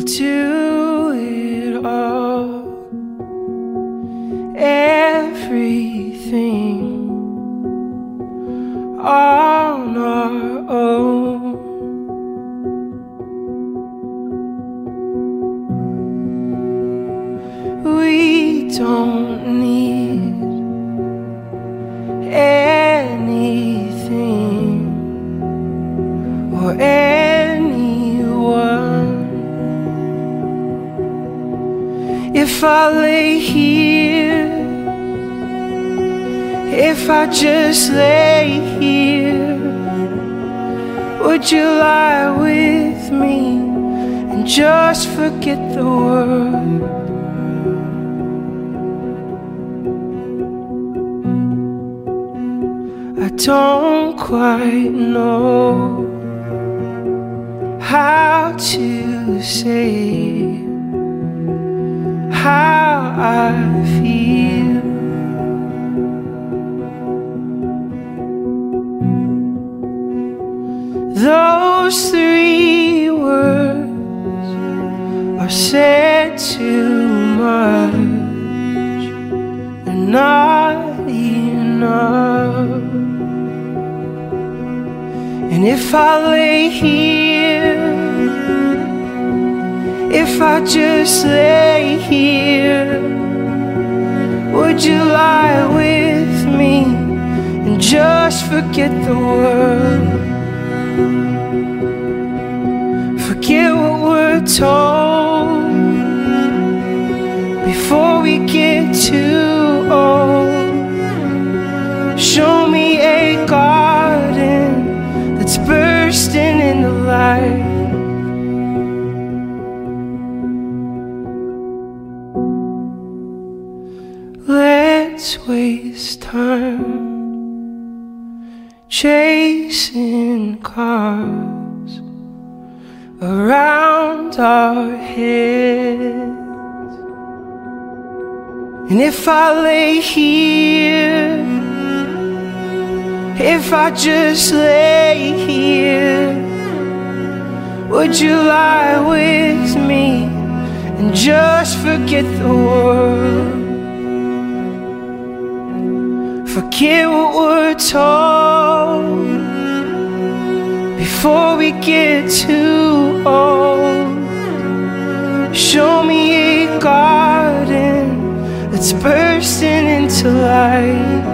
do it all, everything on our own. We don't need anything or anyone. If I lay here, if I just lay here, would you lie with me and just forget the world? I don't quite know how to say how I feel. Those three words are said too much and not enough. And if I lay here, if I just lay here, would you lie with me and just forget the world? Forget what we're told before we get too old. Show me a garden that's bursting into life. Let's waste time chasing cars around our heads. And if I lay here, if I just lay here, would you lie with me and just forget the world? Forget what we're told before we get too old. Show me a garden that's bursting into life.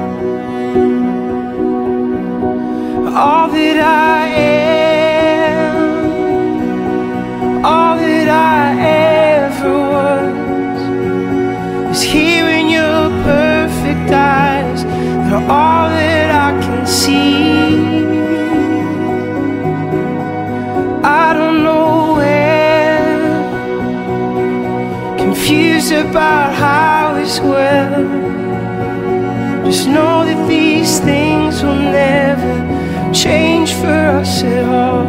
All that I am, all that I ever was, is here in your perfect eyes. They're all that I can see. I don't know where, confused about how as well. Just know that these things will never change for us at all.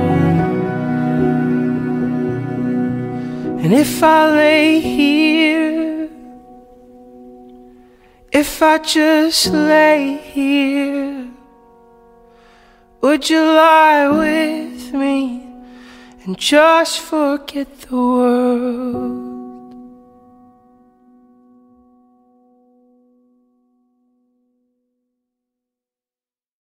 And if I lay here, if I just lay here, would you lie with me and just forget the world?